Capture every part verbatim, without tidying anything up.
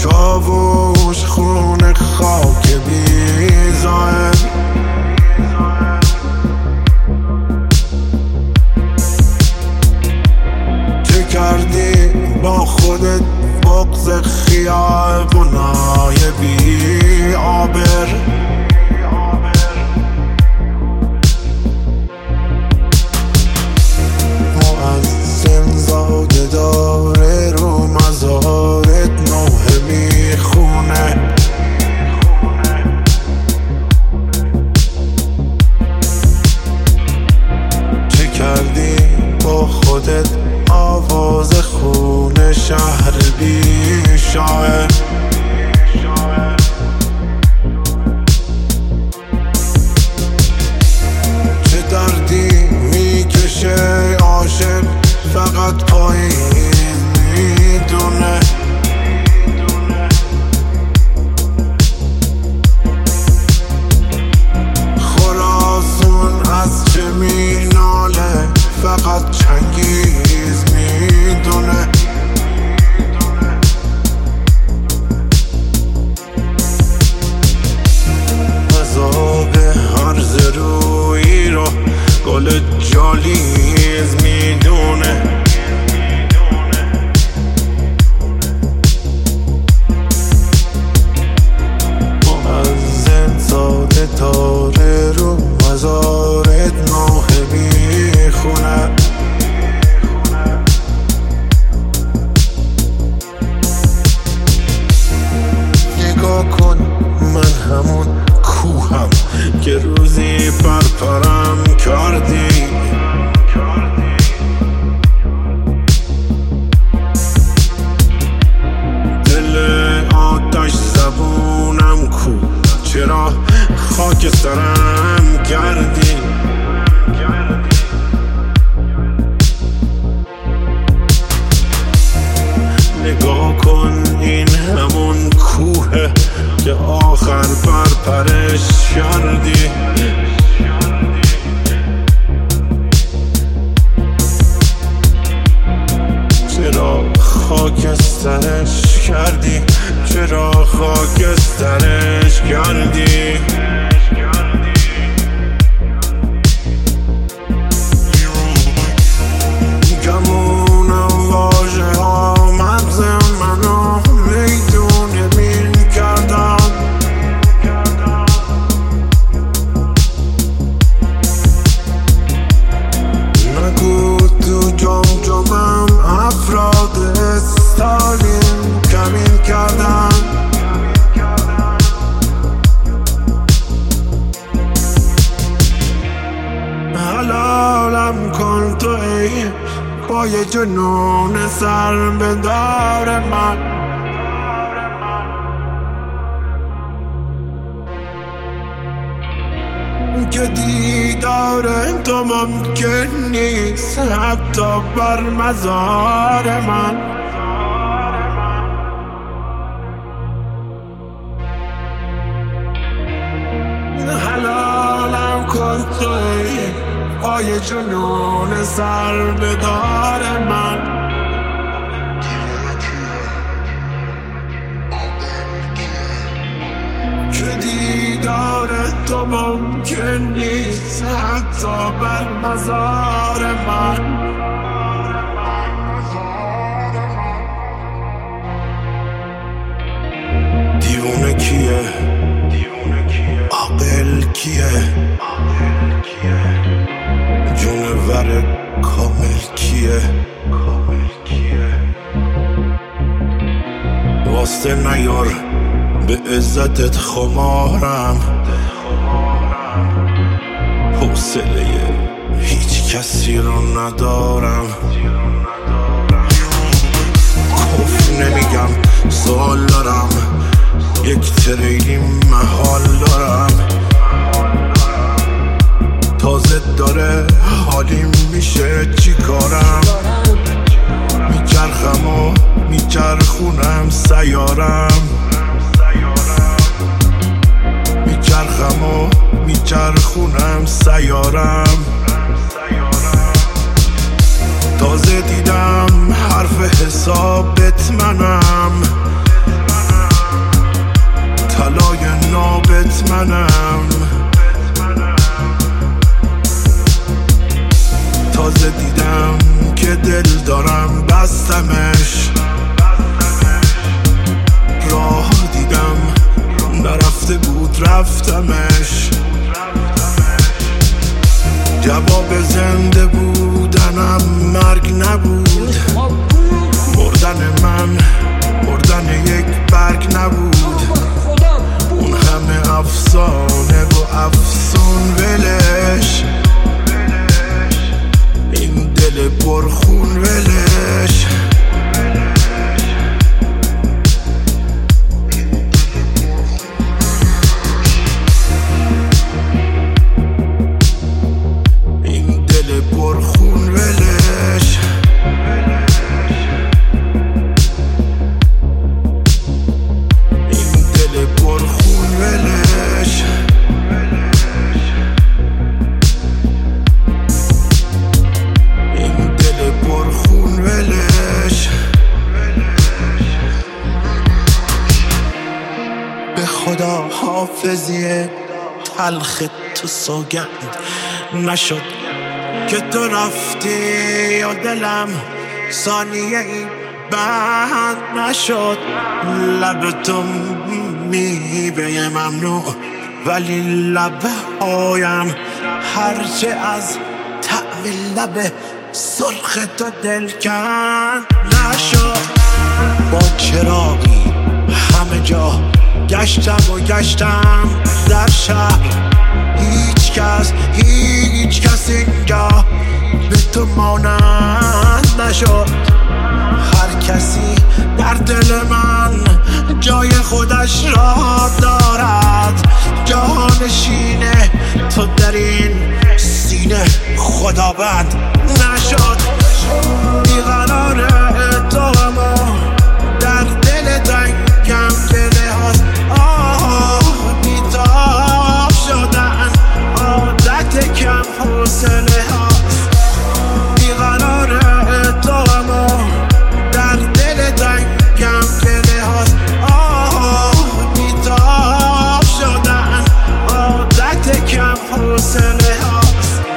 چاووش خون خاک بیزاهر. چه کردی با خودت بغض خیابونای بی آبر؟ مؤذن زاده داره رو مزارت نوحه میخونه. چه کردی با خودت آواز خونه شهر بی شاعر؟ چه دردی میکشه عاشق فقط پایین میدونه. خراسون از چه میناله فقط چنگیز میدونه. عذاب هرز روی رو گل جالیز میدونه. مؤذن ساده تاره رو مزارت نوحه میخونه. نگاه کن من همون کوهم که روزی پرپرم کردی. دل آتش زبونم کو چرا خاک سرم کردی. نگاه کن این همون کوه که آخر پرپرش کردی. چرا خاکسترش کردی؟ چرا خاکسترش کردی؟ گمونم واژه ها مغز منو میدونه مین کردم. نگو تو جام جامم افراد استالین کمین کردن. حلالم کن تو ای با یه جنون سر به دار من. که دیدار تو ممکن نیست حتی بر مزار من. حلالم کن تو ای با یه جنون سر به دار من. که دیدار تو ممکن نیست حتی بر مزار من. دیوونه کیه؟ عاقل کیه؟ جونور کامل کیه؟ واسه نیار به عزتت خمارم. حوصله هیچ کسی رو ندارم. کف نمیگم سوال دارم. یک تریلی محال دارم. تازه داره حالیم میشه چی کارم. میچرخم و میچرخونم سیارم. میچرخم و میچرخونم سیارم. تازه دیدم حرف حسابت منم. رفتمش. جواب زنده بودنم مرگ نبود، مردن من مردن یک برگ نبود. اون همه افسانه و افسون ولش، این دل پرخون ولش. این دل پرخون ولش. این دل پرخون ولش. این دل پرخون ولش. به خدا حافظیه تلخ تو سوگند نشد که تو رفتی و دلم ثانیه ای بند نشد. لب تو میوه ممنوع ولی لب هایم هرچه از تعویل لب سرخ تو دل کند نشد. با چراغی همه جا گشتم و گشتم در شهر، هیچ کس هیچ کس اینجا به تو مانند نشد. هر کسی در دل من جای خودش را دارد، جانشینه تو در این سینه خداوند نشد. بیقرار تو اما در دل تنگم دل هاست. آه بیتاب شدن عادت کم حوصله هاست. بیقرار تو اما در دل تنگم دل هاست. آه بیتاب شدن عادت کم حوصله هاست.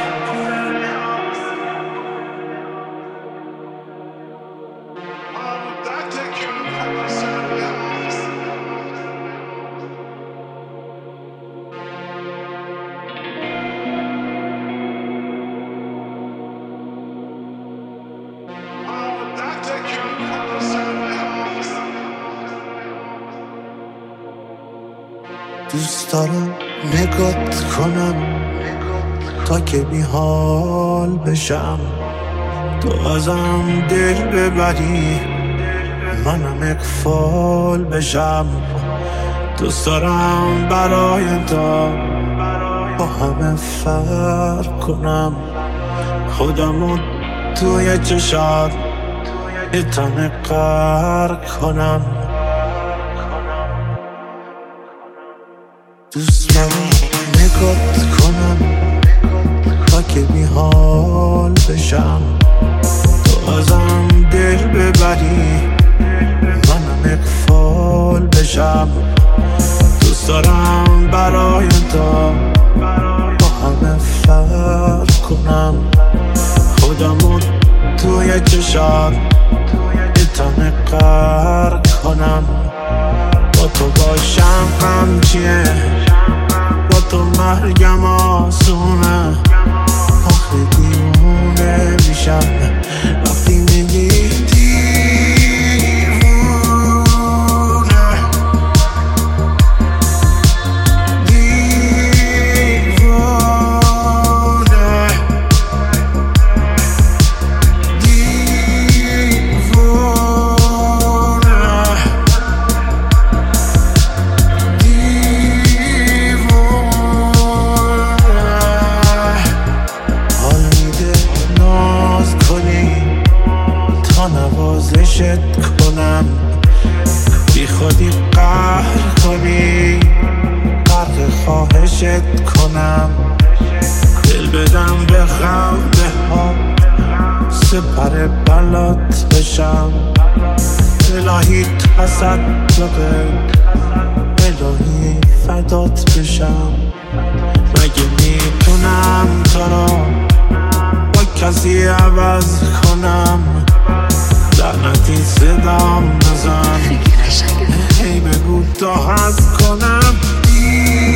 دوست دارم نگات کنم تا که بی حال بشم، تو ازم دل ببری منم اقفال بشم. دوست دارم برای تو با همه فرق کنم، خودمو توی چشات یه تنه غرق کنم. دوست دارم نگات کنم تا که بی حال بشم، تو ازم دل ببری منم اقفال بشم. دوست دارم برای تو با همه فرق کنم، خودمو توی چشات یه تنه غرق کنم. با تو باشم غم چیه، با تو مرگم آسونه. آخه دیوونه میشم وقتی میگی دیوونه. دیوونه نوازشت کنم، بی خودی قهر کنی غرق خواهشت کنم. دل بدم به خنده ها سپر بلات بشم. الهی تصدقه الهی فدات بشم. مگه میتونم تو رو با کسی عوض کنم؟ لعنتی صدام نزن، هی بگو تا حس کنم.